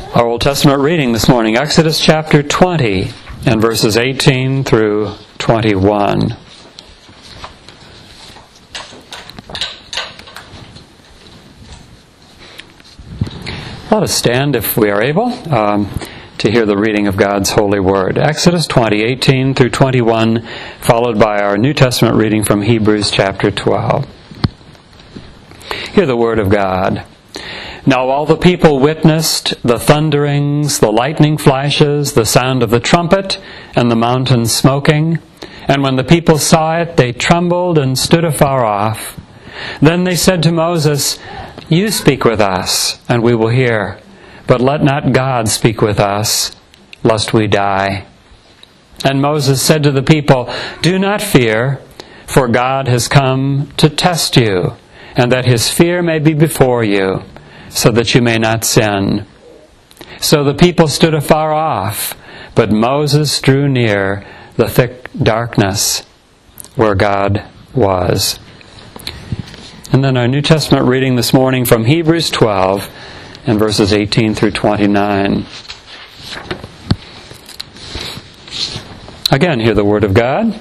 Our Old Testament reading this morning, Exodus chapter 20 and verses 18 through 21. Let us stand, if we are able, to hear the reading of God's holy word. Exodus 20, 18 through 21, followed by our New Testament reading from Hebrews chapter 12. Hear the word of God. Now all the people witnessed the thunderings, the lightning flashes, the sound of the trumpet, and the mountain smoking. And when the people saw it, they trembled and stood afar off. Then they said to Moses, "You speak with us, and we will hear. But let not God speak with us, lest we die." And Moses said to the people, "Do not fear, for God has come to test you, and that his fear may be before you, so that you may not sin." So the people stood afar off, but Moses drew near the thick darkness where God was. And then our New Testament reading this morning from Hebrews 12 and verses 18 through 29. Again, hear the word of God.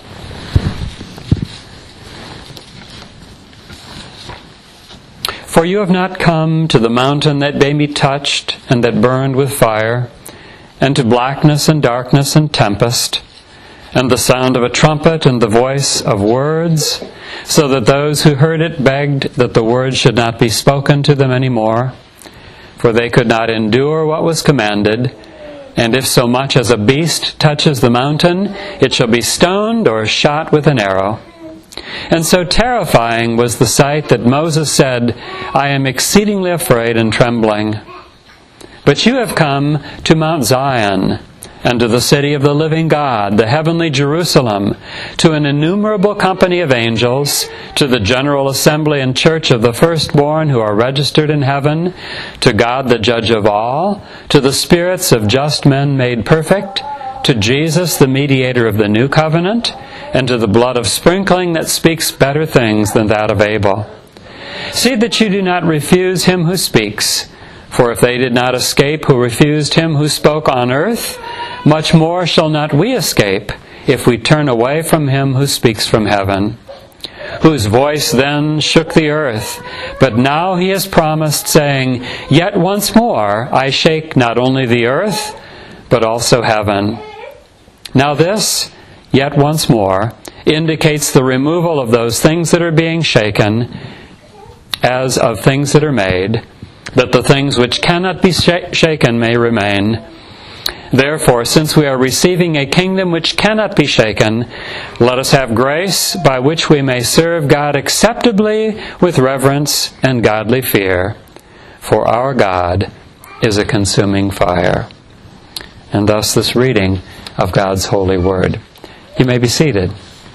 For you have not come to the mountain that may be touched and that burned with fire, and to blackness and darkness and tempest, and the sound of a trumpet and the voice of words, so that those who heard it begged that the words should not be spoken to them any more, for they could not endure what was commanded. And if so much as a beast touches the mountain, it shall be stoned or shot with an arrow. And so terrifying was the sight that Moses said, "I am exceedingly afraid and trembling." But you have come to Mount Zion, and to the city of the living God, the heavenly Jerusalem, to an innumerable company of angels, to the general assembly and church of the firstborn who are registered in heaven, to God the judge of all, to the spirits of just men made perfect, to Jesus the mediator of the new covenant, and to the blood of sprinkling that speaks better things than that of Abel. See that you do not refuse him who speaks, for if they did not escape who refused him who spoke on earth, much more shall not we escape if we turn away from him who speaks from heaven, whose voice then shook the earth. But now he has promised, saying, "Yet once more I shake not only the earth, but also heaven." Now this, "yet once more," indicates the removal of those things that are being shaken, as of things that are made, that the things which cannot be shaken may remain. Therefore, since we are receiving a kingdom which cannot be shaken, let us have grace by which we may serve God acceptably with reverence and godly fear. For our God is a consuming fire. And thus this reading of God's holy word. You may be seated.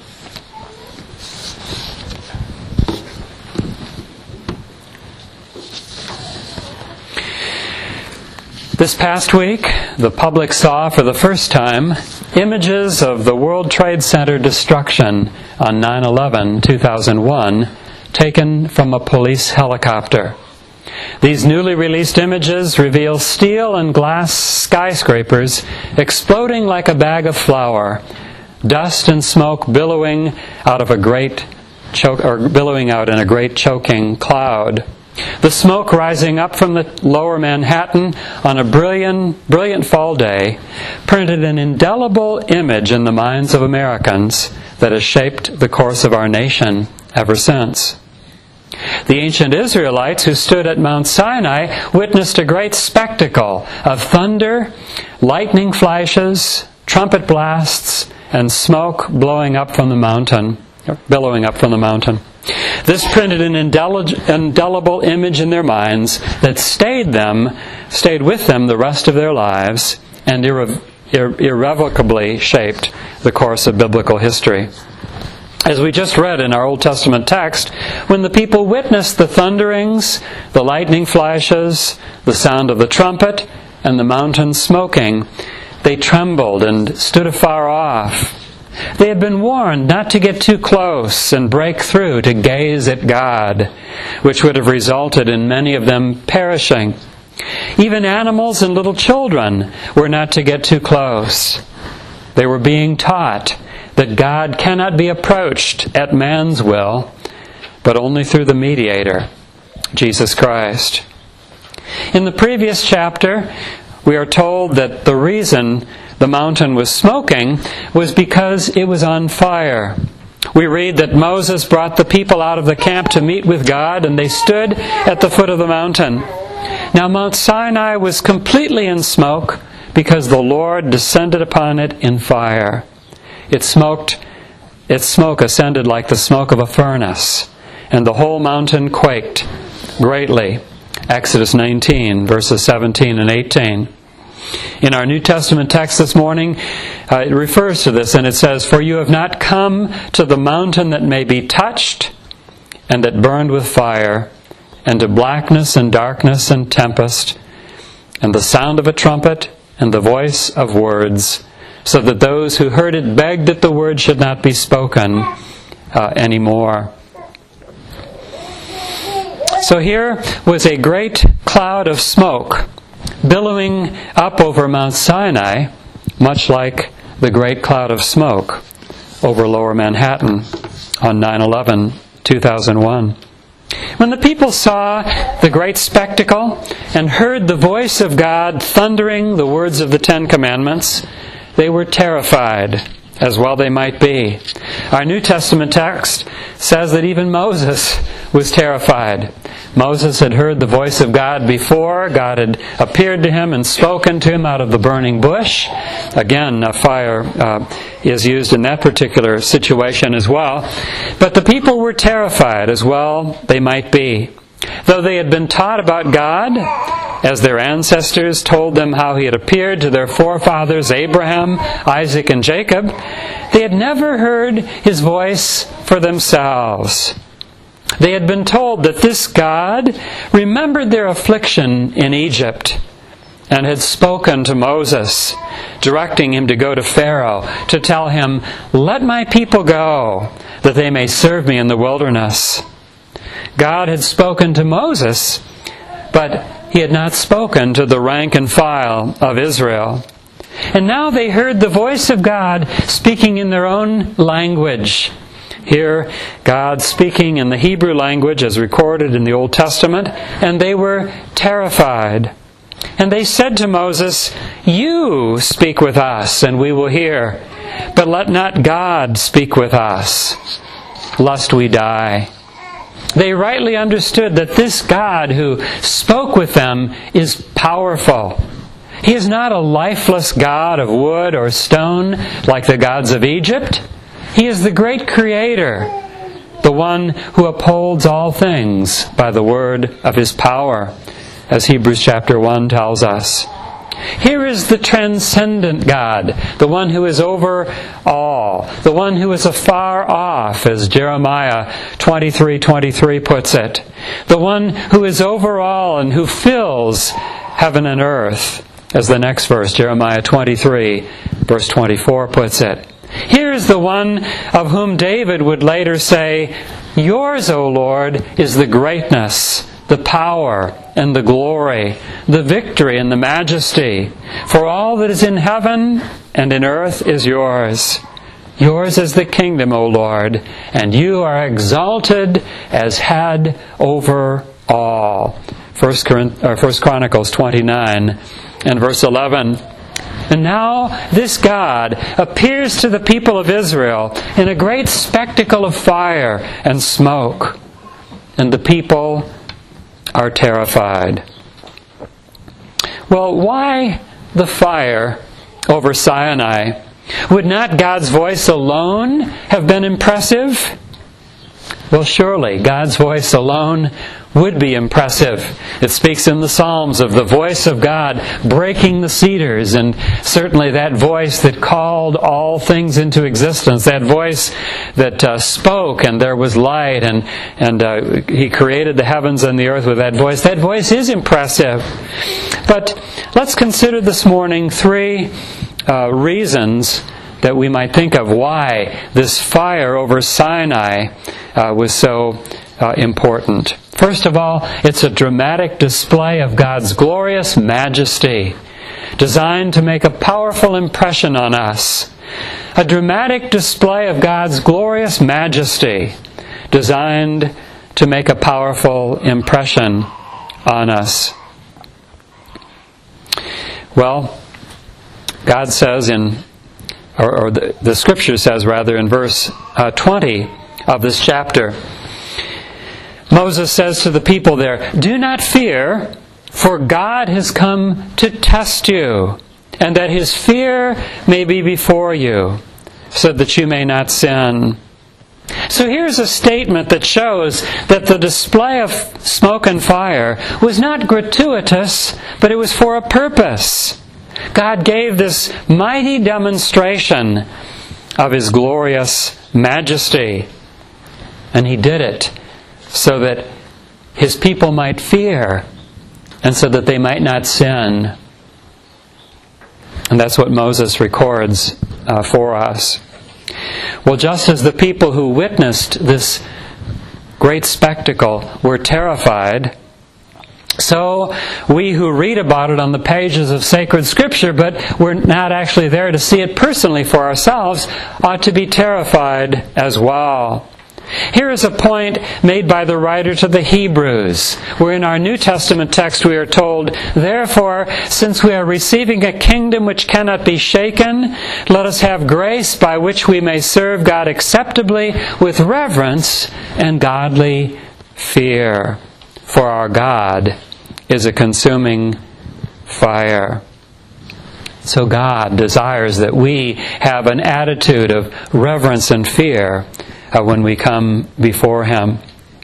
This past week, the public saw for the first time images of the World Trade Center destruction on 9/11/2001 taken from a police helicopter. These newly released images reveal steel and glass skyscrapers exploding like a bag of flour, dust and smoke billowing out in a great choking cloud. The smoke rising up from the lower Manhattan on a brilliant fall day printed an indelible image in the minds of Americans that has shaped the course of our nation ever since. The ancient Israelites who stood at Mount Sinai witnessed a great spectacle of thunder, lightning flashes, trumpet blasts, and smoke billowing up from the mountain. This printed an indelible image in their minds that stayed with them the rest of their lives and irrevocably shaped the course of biblical history. As we just read in our Old Testament text, when the people witnessed the thunderings, the lightning flashes, the sound of the trumpet, and the mountain smoking, they trembled and stood afar off. They had been warned not to get too close and break through to gaze at God, which would have resulted in many of them perishing Even animals and little children were not to get too close. They were being taught that God cannot be approached at man's will, but only through the mediator, Jesus Christ. In the previous chapter, we are told that the reason the mountain was smoking was because it was on fire. We read that Moses brought the people out of the camp to meet with God, and they stood at the foot of the mountain. Now Mount Sinai was completely in smoke because the Lord descended upon it in fire. Its smoke ascended like the smoke of a furnace, and the whole mountain quaked greatly. Exodus 19, verses 17 and 18. In our New Testament text this morning, it refers to this, and it says, "For you have not come to the mountain that may be touched, and that burned with fire, and to blackness and darkness and tempest, and the sound of a trumpet, and the voice of words, so that those who heard it begged that the word should not be spoken anymore." So here was a great cloud of smoke billowing up over Mount Sinai, much like the great cloud of smoke over Lower Manhattan on 9/11/2001. When the people saw the great spectacle and heard the voice of God thundering the words of the Ten Commandments, they were terrified, as well they might be. Our New Testament text says that even Moses was terrified. Moses had heard the voice of God before. God had appeared to him and spoken to him out of the burning bush. Again, fire is used in that particular situation as well. But the people were terrified, as well they might be. Though they had been taught about God, as their ancestors told them how He had appeared to their forefathers Abraham, Isaac, and Jacob, they had never heard His voice for themselves. They had been told that this God remembered their affliction in Egypt and had spoken to Moses, directing him to go to Pharaoh to tell him, "Let my people go, that they may serve me in the wilderness." God had spoken to Moses, but He had not spoken to the rank and file of Israel. And now they heard the voice of God speaking in their own language. Here, God speaking in the Hebrew language as recorded in the Old Testament, and they were terrified. And they said to Moses, "You speak with us, and we will hear. But let not God speak with us, lest we die." They rightly understood that this God who spoke with them is powerful. He is not a lifeless God of wood or stone like the gods of Egypt. He is the great Creator, the one who upholds all things by the word of His power, as Hebrews chapter 1 tells us. Here is the transcendent God, the one who is over all, the one who is afar off, as Jeremiah 23:23 puts it, the one who is over all and who fills heaven and earth, as the next verse, Jeremiah 23, verse 24 puts it. Here is the one of whom David would later say, "Yours, O Lord, is the greatness, the power, and the glory, the victory and the majesty. For all that is in heaven and in earth is yours. Yours is the kingdom, O Lord, and you are exalted as head over all." 1 Chronicles 29 and verse 11. And now this God appears to the people of Israel in a great spectacle of fire and smoke, and the people are terrified. Well, why the fire over Sinai? Would not God's voice alone have been impressive? Well, surely God's voice alone would be impressive. It speaks in the Psalms of the voice of God breaking the cedars, and certainly that voice that called all things into existence, that voice that spoke and there was light, and He created the heavens and the earth with that voice. That voice is impressive. But let's consider this morning three reasons that we might think of why this fire over Sinai was so important. First of all, it's a dramatic display of God's glorious majesty, designed to make a powerful impression on us. A dramatic display of God's glorious majesty, designed to make a powerful impression on us. Well, God says or the Scripture says rather in verse 20 of this chapter, Moses says to the people there, "Do not fear, for God has come to test you, and that His fear may be before you, so that you may not sin." So here's a statement that shows that the display of smoke and fire was not gratuitous, but it was for a purpose. God gave this mighty demonstration of His glorious majesty, and He did it so that His people might fear and so that they might not sin. And that's what Moses records for us. Well, just as the people who witnessed this great spectacle were terrified, so we who read about it on the pages of sacred Scripture, but we're not actually there to see it personally for ourselves, ought to be terrified as well. Here is a point made by the writer to the Hebrews, where in our New Testament text we are told, "Therefore, since we are receiving a kingdom which cannot be shaken, let us have grace by which we may serve God acceptably with reverence and godly fear. For our God is a consuming fire." So God desires that we have an attitude of reverence and fear when we come before Him.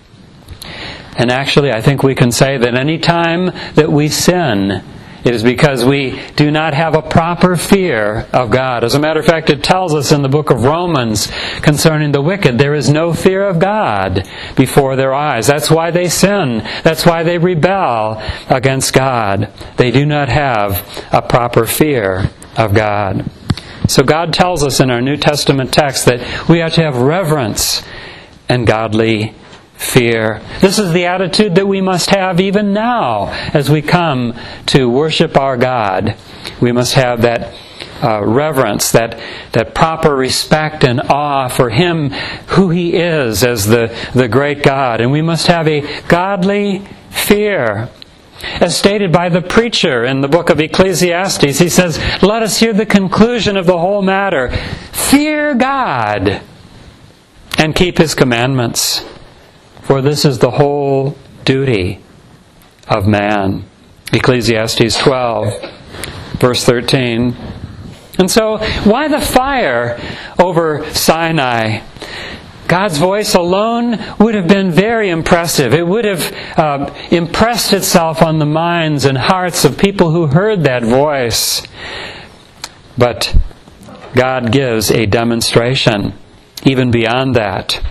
And actually, I think we can say that any time that we sin, it is because we do not have a proper fear of God. As a matter of fact, it tells us in the book of Romans concerning the wicked, there is no fear of God before their eyes. That's why they sin. That's why they rebel against God. They do not have a proper fear of God. So God tells us in our New Testament text that we ought to have reverence and godly fear. This is the attitude that we must have even now as we come to worship our God. We must have that reverence, that proper respect and awe for Him, who He is as the great God. And we must have a godly fear. As stated by the preacher in the book of Ecclesiastes, he says, "Let us hear the conclusion of the whole matter. Fear God and keep His commandments, for this is the whole duty of man." Ecclesiastes 12, verse 13. And so, why the fire over Sinai? God's voice alone would have been very impressive. It would have impressed itself on the minds and hearts of people who heard that voice. But God gives a demonstration even beyond that.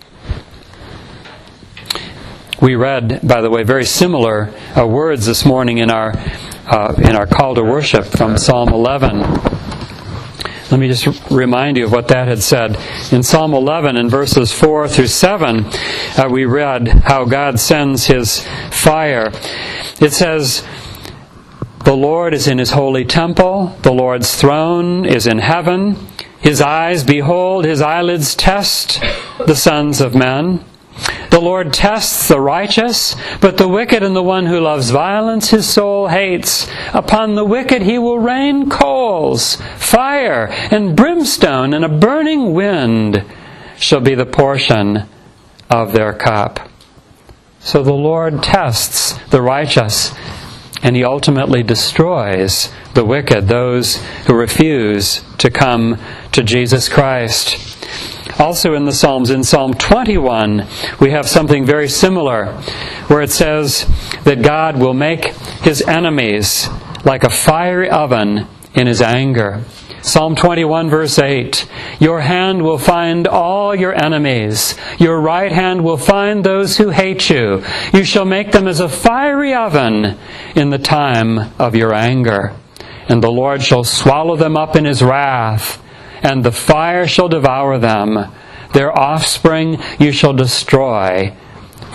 We read, by the way, very similar words this morning in our call to worship from Psalm 11. Let me just remind you of what that had said. In Psalm 11, in verses 4 through 7, we read how God sends His fire. It says, "The Lord is in His holy temple. The Lord's throne is in heaven. His eyes behold, His eyelids test the sons of men. The Lord tests the righteous, but the wicked and the one who loves violence His soul hates. Upon the wicked He will rain coals, fire, and brimstone, and a burning wind shall be the portion of their cup." So the Lord tests the righteous, and He ultimately destroys the wicked, those who refuse to come to Jesus Christ. Also in the Psalms, in Psalm 21, we have something very similar, where it says that God will make His enemies like a fiery oven in His anger. Psalm 21, verse 8, "Your hand will find all your enemies. Your right hand will find those who hate you. You shall make them as a fiery oven in the time of your anger. And the Lord shall swallow them up in His wrath, and the fire shall devour them. Their offspring you shall destroy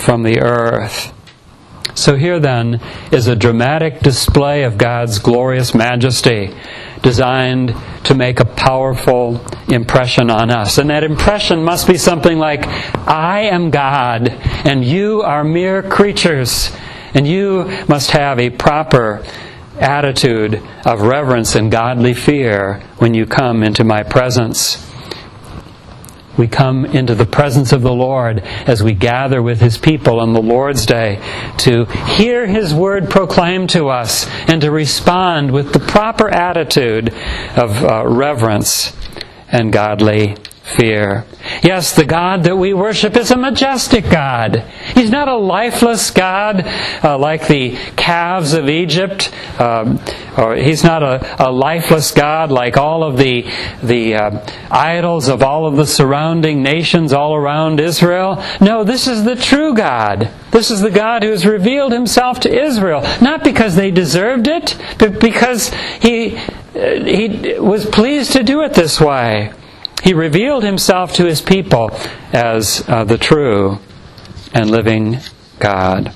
from the earth. So here then is a dramatic display of God's glorious majesty, designed to make a powerful impression on us. And that impression must be something like, I am God, and you are mere creatures, and you must have a proper attitude of reverence and godly fear when you come into my presence. We come into the presence of the Lord as we gather with His people on the Lord's Day to hear His Word proclaimed to us and to respond with the proper attitude of reverence and godly fear. Yes, the God that we worship is a majestic God. He's not a lifeless God like the calves of Egypt, or He's not a lifeless God like all of the idols of all of the surrounding nations all around Israel. No, this is the true God. This is the God who has revealed Himself to Israel, not because they deserved it, but because He was pleased to do it this way. He revealed Himself to His people as the true and living God.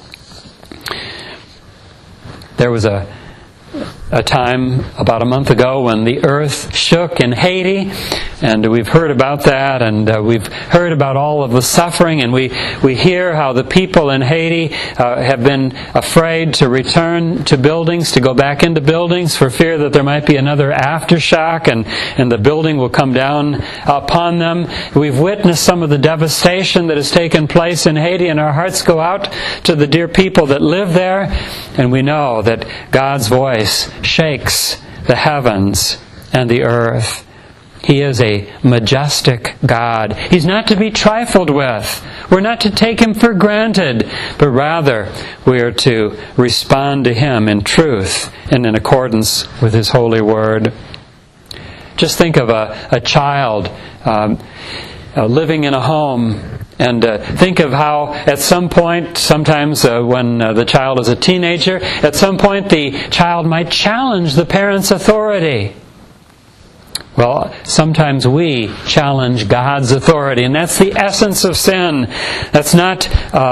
There was a time about a month ago when the earth shook in Haiti, and we've heard about that, and we've heard about all of the suffering, and we hear how the people in Haiti have been afraid to return to buildings, to go back into buildings for fear that there might be another aftershock and the building will come down upon them. We've witnessed some of the devastation that has taken place in Haiti, and our hearts go out to the dear people that live there, and we know that God's voice shakes the heavens and the earth. He is a majestic God. He's not to be trifled with. We're not to take Him for granted, but rather we are to respond to Him in truth and in accordance with His holy word. Just think of a child living in a home, and think of how at some point, sometimes when the child is a teenager, at some point the child might challenge the parent's authority. Well, sometimes we challenge God's authority, and that's the essence of sin. That's not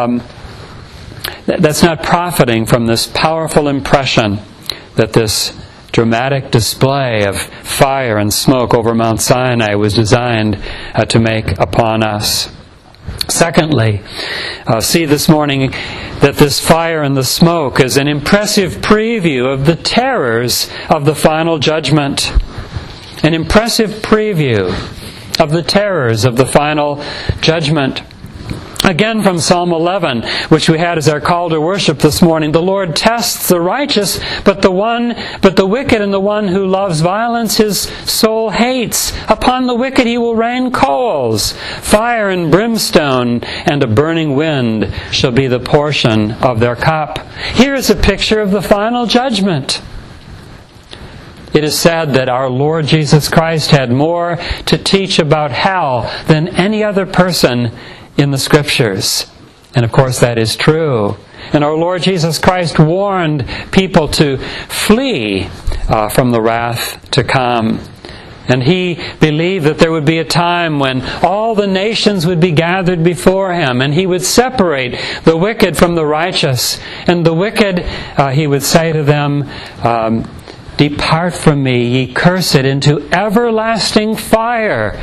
profiting from this powerful impression that this dramatic display of fire and smoke over Mount Sinai was designed to make upon us. Secondly, see this morning that this fire and the smoke is an impressive preview of the terrors of the final judgment. An impressive preview of the terrors of the final judgment. Again from Psalm 11, which we had as our call to worship this morning, the Lord tests the righteous, but the wicked and the one who loves violence His soul hates. Upon the wicked He will rain coals. Fire and brimstone and a burning wind shall be the portion of their cup. Here is a picture of the final judgment. It is said that our Lord Jesus Christ had more to teach about hell than any other person in the Scriptures. And of course that is true. And our Lord Jesus Christ warned people to flee from the wrath to come. And He believed that there would be a time when all the nations would be gathered before Him, and He would separate the wicked from the righteous. And the wicked, He would say to them, "Depart from me, ye cursed, into everlasting fire."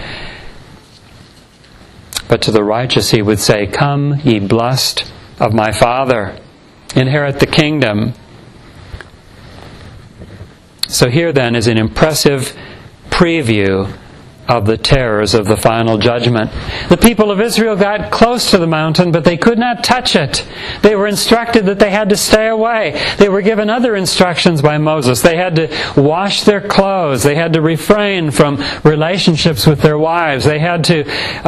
But to the righteous He would say, "Come, ye blessed of my Father, inherit the kingdom." So here then is an impressive preview of the terrors of the final judgment. The people of Israel got close to the mountain, but they could not touch it. They were instructed that they had to stay away. They were given other instructions by Moses. They had to wash their clothes. They had to refrain from relationships with their wives. They had to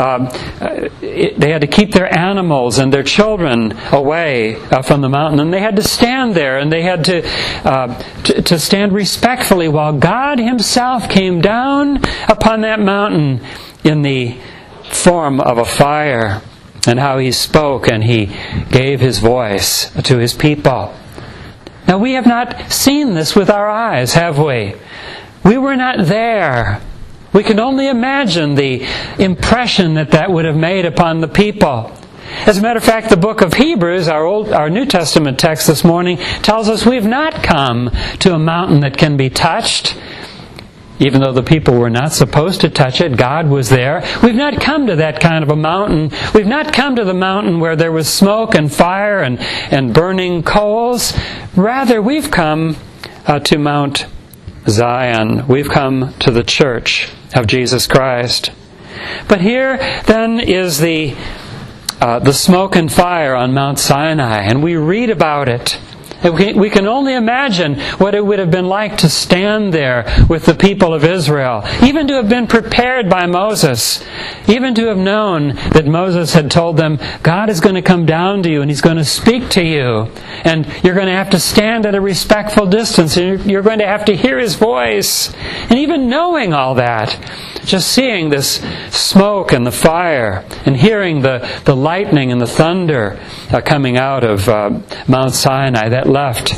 keep their animals and their children away from the mountain. And they had to stand there, and they had to stand respectfully while God Himself came down upon that mountain in the form of a fire, and how He spoke and He gave His voice to His people. Now we have not seen this with our eyes, have we? We were not there. We can only imagine the impression that would have made upon the people. As a matter of fact, the book of Hebrews, our New Testament text this morning, tells us we've not come to a mountain that can be touched. Even though the people were not supposed to touch it, God was there. We've not come to that kind of a mountain. We've not come to the mountain where there was smoke and fire and burning coals. Rather, we've come to Mount Zion. We've come to the church of Jesus Christ. But here, then, is the smoke and fire on Mount Sinai, and we read about it. We can only imagine what it would have been like to stand there with the people of Israel, even to have been prepared by Moses, even to have known that Moses had told them, God is going to come down to you and He's going to speak to you, and you're going to have to stand at a respectful distance, and you're going to have to hear His voice. And even knowing all that, just seeing this smoke and the fire, and hearing the lightning and the thunder coming out of Mount Sinai, that left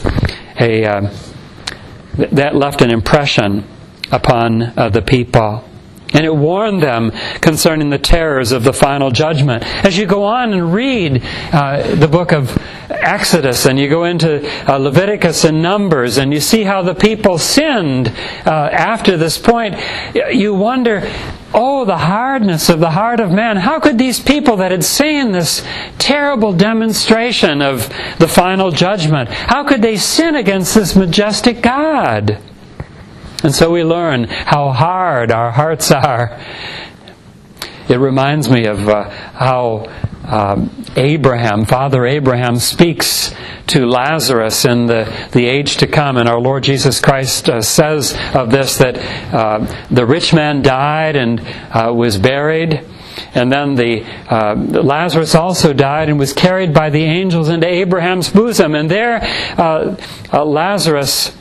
an impression upon the people. And it warned them concerning the terrors of the final judgment. As you go on and read the book of Exodus, and you go into Leviticus and Numbers, and you see how the people sinned after this point, you wonder, oh, the hardness of the heart of man. How could these people that had seen this terrible demonstration of the final judgment, how could they sin against this majestic God? And so we learn how hard our hearts are. It reminds me of how Father Abraham speaks to Lazarus in the age to come. And our Lord Jesus Christ says of this that the rich man died and was buried. And then Lazarus also died and was carried by the angels into Abraham's bosom. And there Lazarus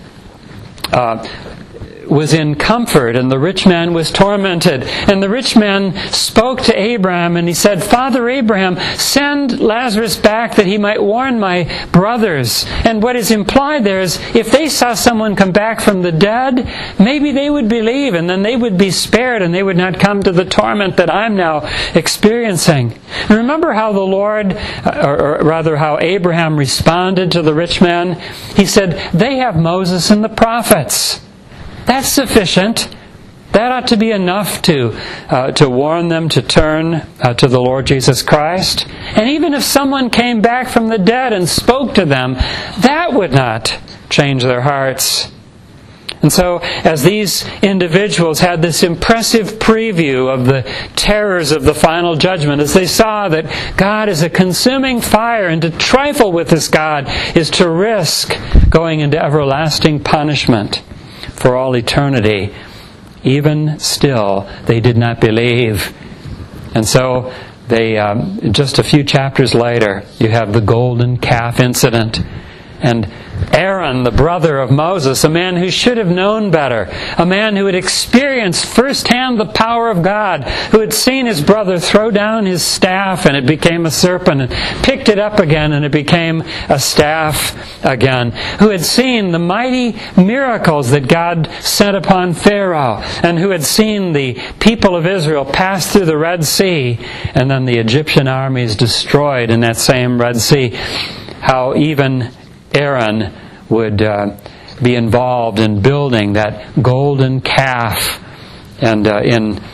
was in comfort, and the rich man was tormented. And the rich man spoke to Abraham, and he said, Father Abraham, send Lazarus back that he might warn my brothers. And what is implied there is, if they saw someone come back from the dead, maybe they would believe, and then they would be spared, and they would not come to the torment that I'm now experiencing. And remember how the Lord, or rather how Abraham responded to the rich man? He said, they have Moses and the prophets. That's sufficient. That ought to be enough to warn them to turn to the Lord Jesus Christ. And even if someone came back from the dead and spoke to them, that would not change their hearts. And so, as these individuals had this impressive preview of the terrors of the final judgment, as they saw that God is a consuming fire, and to trifle with this God is to risk going into everlasting punishment for all eternity, even still they did not believe. And so they, just a few chapters later, you have the golden calf incident. And Aaron, the brother of Moses, a man who should have known better, a man who had experienced firsthand the power of God, who had seen his brother throw down his staff and it became a serpent, and picked it up again and it became a staff again, who had seen the mighty miracles that God sent upon Pharaoh, and who had seen the people of Israel pass through the Red Sea, and then the Egyptian armies destroyed in that same Red Sea, how even Aaron would be involved in building that golden calf and in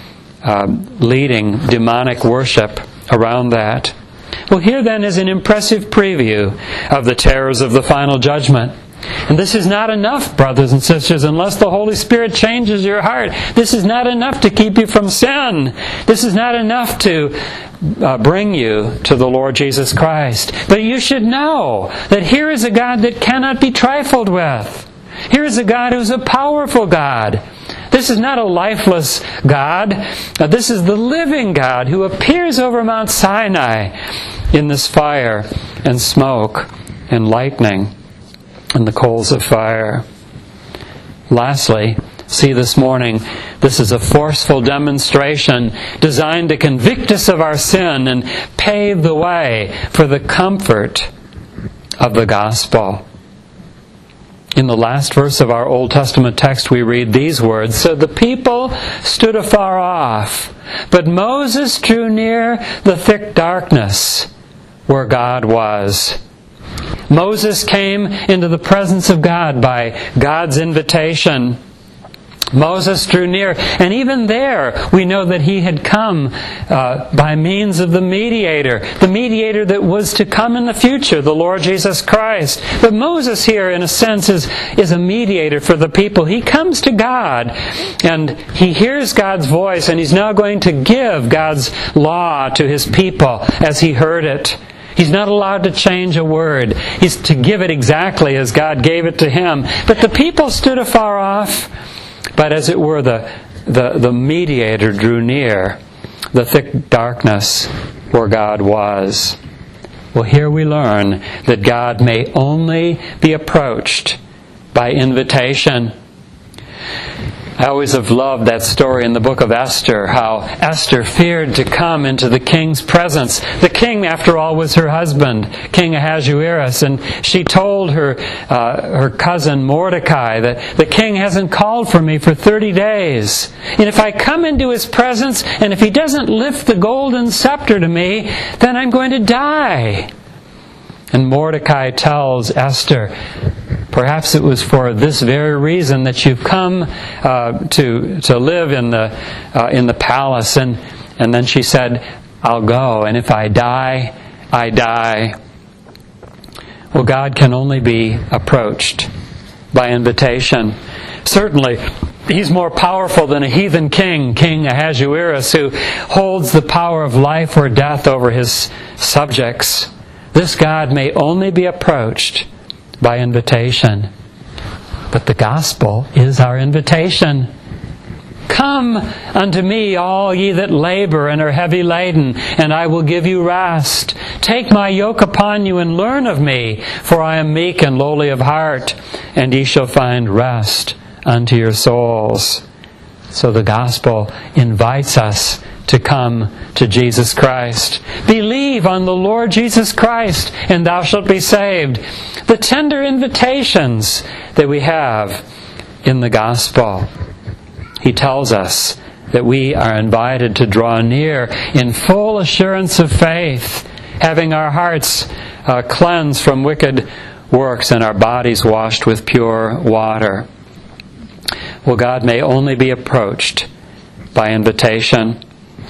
leading demonic worship around that. Well, here then is an impressive preview of the terrors of the final judgment. And this is not enough, brothers and sisters, unless the Holy Spirit changes your heart. This is not enough to keep you from sin. This is not enough to bring you to the Lord Jesus Christ. But you should know that here is a God that cannot be trifled with. Here is a God who is a powerful God. This is not a lifeless God. This is the living God who appears over Mount Sinai in this fire and smoke and lightning and the coals of fire. Lastly, see this morning, this is a forceful demonstration designed to convict us of our sin and pave the way for the comfort of the gospel. In the last verse of our Old Testament text we read these words, So the people stood afar off, but Moses drew near the thick darkness where God was. Moses came into the presence of God by God's invitation. Moses drew near, and even there we know that he had come by means of the mediator that was to come in the future, the Lord Jesus Christ. But Moses here, in a sense, is a mediator for the people. He comes to God, and he hears God's voice, and he's now going to give God's law to his people as he heard it. He's not allowed to change a word. He's to give it exactly as God gave it to him. But the people stood afar off. But as it were, the mediator drew near the thick darkness where God was. Well, here we learn that God may only be approached by invitation. I always have loved that story in the book of Esther, how Esther feared to come into the king's presence. The king, after all, was her husband, King Ahasuerus, and she told her cousin Mordecai that the king hasn't called for me for 30 days. And if I come into his presence, and if he doesn't lift the golden scepter to me, then I'm going to die. And Mordecai tells Esther, perhaps it was for this very reason that you've come to live in the palace. And then she said, I'll go, and if I die, I die. Well, God can only be approached by invitation. Certainly, he's more powerful than a heathen king, King Ahasuerus, who holds the power of life or death over his subjects. This God may only be approached by invitation. But the gospel is our invitation. Come unto me, all ye that labor and are heavy laden, and I will give you rest. Take my yoke upon you and learn of me, for I am meek and lowly of heart, and ye shall find rest unto your souls. So the gospel invites us to come to Jesus Christ. Believe on the Lord Jesus Christ, and thou shalt be saved. The tender invitations that we have in the gospel. He tells us that we are invited to draw near in full assurance of faith, having our hearts cleansed from wicked works and our bodies washed with pure water. Well, God may only be approached by invitation.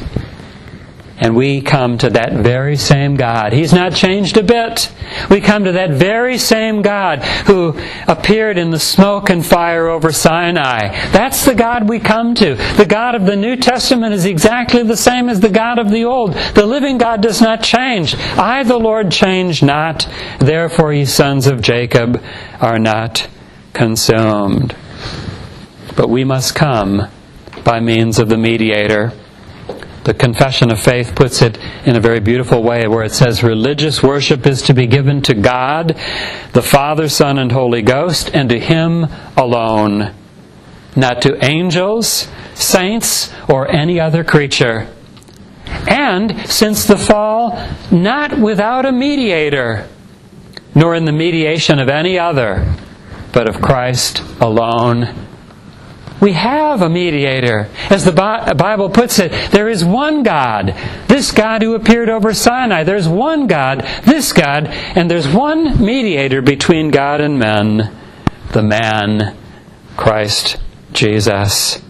And we come to that very same God. He's not changed a bit. We come to that very same God who appeared in the smoke and fire over Sinai. That's the God we come to. The God of the New Testament is exactly the same as the God of the Old. The living God does not change. I, the Lord, change not. Therefore, ye sons of Jacob are not consumed. But we must come by means of the mediator. The Confession of Faith puts it in a very beautiful way where it says religious worship is to be given to God, the Father, Son, and Holy Ghost, and to Him alone, not to angels, saints, or any other creature. And, since the fall, not without a mediator, nor in the mediation of any other, but of Christ alone. We have a mediator. As the Bible puts it, there is one God. This God who appeared over Sinai. There's one God, this God, and there's one mediator between God and men. The man, Christ Jesus.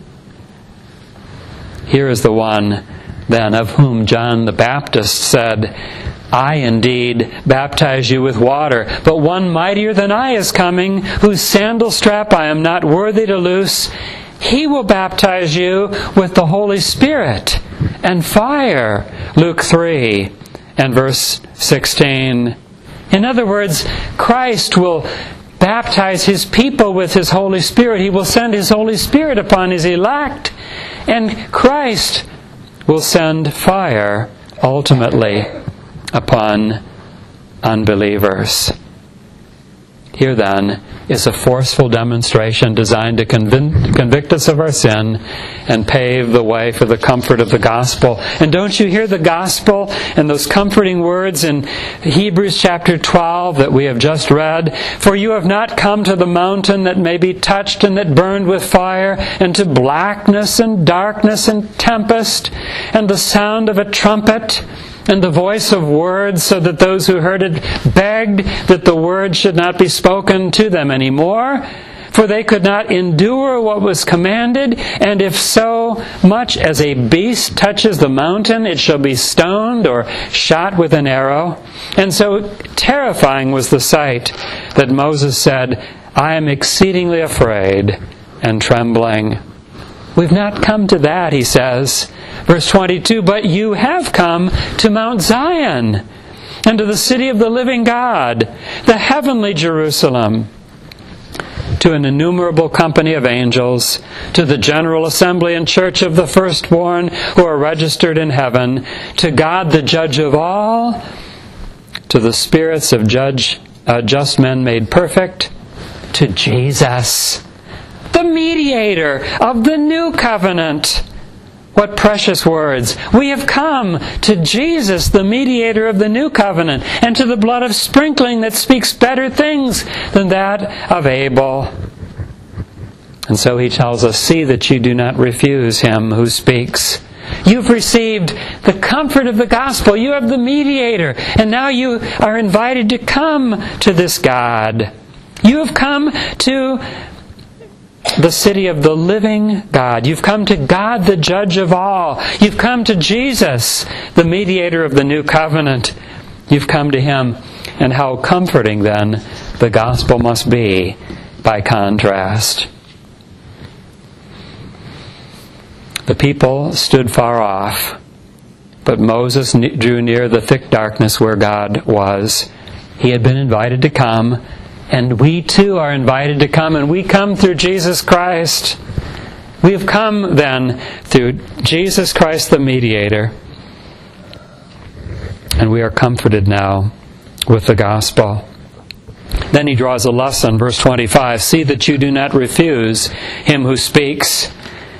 Here is the one, then, of whom John the Baptist said, I indeed baptize you with water, but one mightier than I is coming, whose sandal strap I am not worthy to loose. He will baptize you with the Holy Spirit and fire. Luke 3 and verse 16. In other words, Christ will baptize His people with His Holy Spirit. He will send His Holy Spirit upon His elect. And Christ will send fire, ultimately, upon unbelievers. Here then is a forceful demonstration designed to convict us of our sin and pave the way for the comfort of the gospel. And don't you hear the gospel and those comforting words in Hebrews chapter 12 that we have just read? For you have not come to the mountain that may be touched and that burned with fire, and to blackness and darkness and tempest and the sound of a trumpet, and the voice of words, so that those who heard it begged that the word should not be spoken to them anymore, for they could not endure what was commanded. And if so much as a beast touches the mountain, it shall be stoned or shot with an arrow. And so terrifying was the sight that Moses said, I am exceedingly afraid and trembling. We've not come to that, he says. Verse 22, but you have come to Mount Zion, and to the city of the living God, the heavenly Jerusalem, to an innumerable company of angels, to the general assembly and church of the firstborn who are registered in heaven, to God the judge of all, to the spirits of just men made perfect, to Jesus, the mediator of the new covenant. What precious words. We have come to Jesus, the mediator of the new covenant, and to the blood of sprinkling that speaks better things than that of Abel. And so he tells us, see that you do not refuse him who speaks. You've received the comfort of the gospel. You have the mediator. And now you are invited to come to this God. You have come to the city of the living God. You've come to God, the judge of all. You've come to Jesus, the mediator of the new covenant. You've come to him. And how comforting then the gospel must be by contrast. The people stood far off, but Moses drew near the thick darkness where God was. He had been invited to come, and we too are invited to come, and we come through Jesus Christ. We have come then through Jesus Christ the mediator, and we are comforted now with the gospel. Then he draws a lesson, verse 25, see that you do not refuse him who speaks.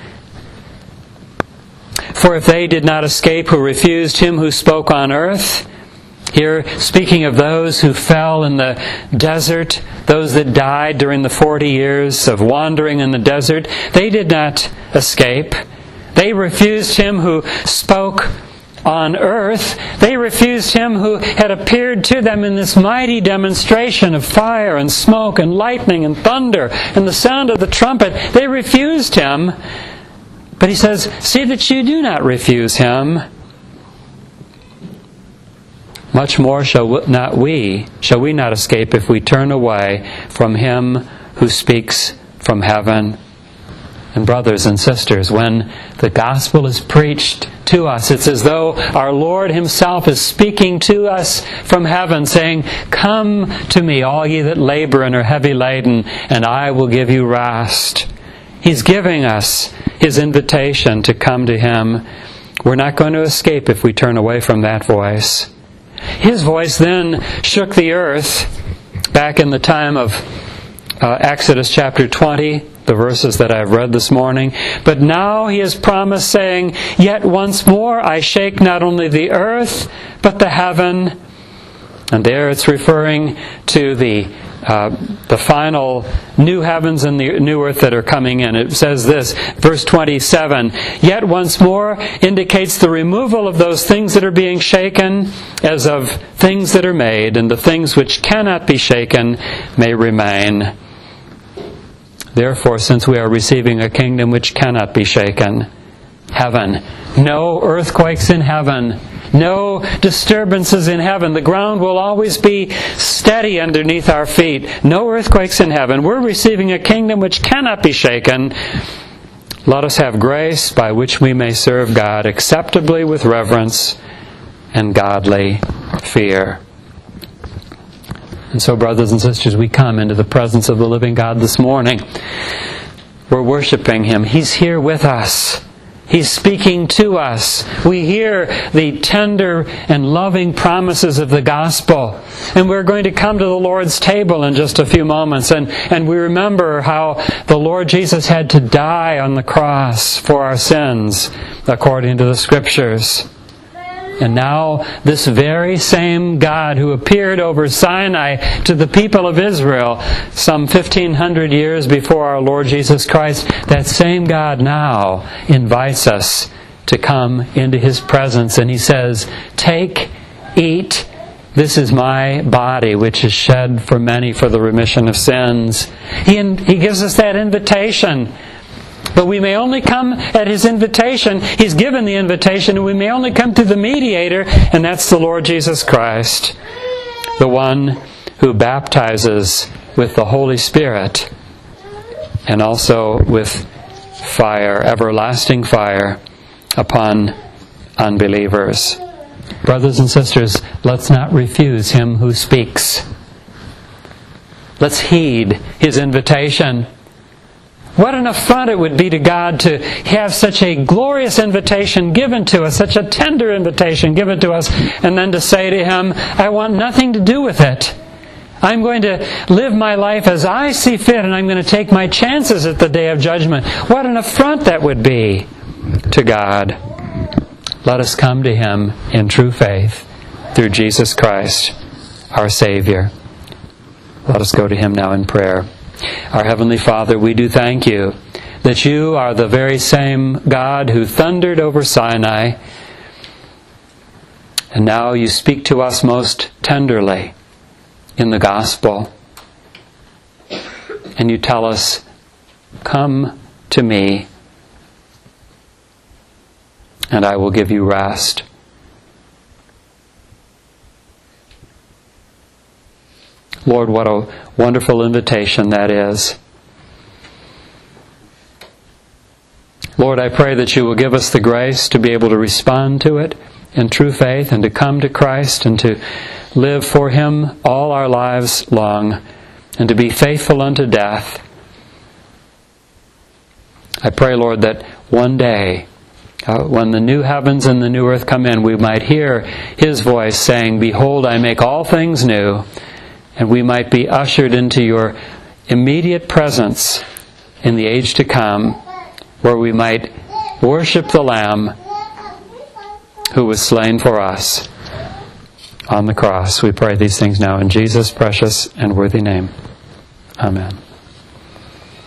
For if they did not escape who refused him who spoke on earth, here, speaking of those who fell in the desert, those that died during the 40 years of wandering in the desert, they did not escape. They refused him who spoke on earth. They refused him who had appeared to them in this mighty demonstration of fire and smoke and lightning and thunder and the sound of the trumpet. They refused him. But he says, see that you do not refuse him. Much more shall we not escape if we turn away from him who speaks from heaven. And brothers and sisters, when the gospel is preached to us, it's as though our Lord himself is speaking to us from heaven, saying, come to me, all ye that labor and are heavy laden, and I will give you rest. He's giving us his invitation to come to him. We're not going to escape if we turn away from that voice. His voice then shook the earth back in the time of Exodus chapter 20, the verses that I've read this morning. But now he has promised, saying, yet once more I shake not only the earth, but the heaven. And there it's referring to the final new heavens and the new earth that are coming in. It says this, verse 27, yet once more indicates the removal of those things that are being shaken as of things that are made, and the things which cannot be shaken may remain. Therefore, since we are receiving a kingdom which cannot be shaken, heaven, no earthquakes in heaven, no disturbances in heaven. The ground will always be steady underneath our feet. No earthquakes in heaven. We're receiving a kingdom which cannot be shaken. Let us have grace by which we may serve God acceptably with reverence and godly fear. And so, brothers and sisters, we come into the presence of the living God this morning. We're worshiping him. He's here with us. He's speaking to us. We hear the tender and loving promises of the gospel. And we're going to come to the Lord's table in just a few moments. And we remember how the Lord Jesus had to die on the cross for our sins, according to the Scriptures. And now this very same God who appeared over Sinai to the people of Israel some 1,500 years before our Lord Jesus Christ, that same God now invites us to come into His presence. And He says, "Take, eat, this is my body, which is shed for many for the remission of sins." He gives us that invitation. But we may only come at His invitation. He's given the invitation, and we may only come to the mediator, and that's the Lord Jesus Christ, the one who baptizes with the Holy Spirit and also with fire, everlasting fire, upon unbelievers. Brothers and sisters, let's not refuse Him who speaks. Let's heed His invitation. What an affront it would be to God to have such a glorious invitation given to us, such a tender invitation given to us, and then to say to Him, "I want nothing to do with it. I'm going to live my life as I see fit, and I'm going to take my chances at the day of judgment." What an affront that would be to God. Let us come to Him in true faith through Jesus Christ, our Savior. Let us go to Him now in prayer. Our Heavenly Father, we do thank You that You are the very same God who thundered over Sinai, and now You speak to us most tenderly in the gospel. And You tell us, "Come to Me, and I will give you rest." Lord, what a wonderful invitation that is. Lord, I pray that You will give us the grace to be able to respond to it in true faith and to come to Christ and to live for Him all our lives long and to be faithful unto death. I pray, Lord, that one day, when the new heavens and the new earth come in, we might hear His voice saying, "Behold, I make all things new," and we might be ushered into Your immediate presence in the age to come, where we might worship the Lamb who was slain for us on the cross. We pray these things now in Jesus' precious and worthy name. Amen.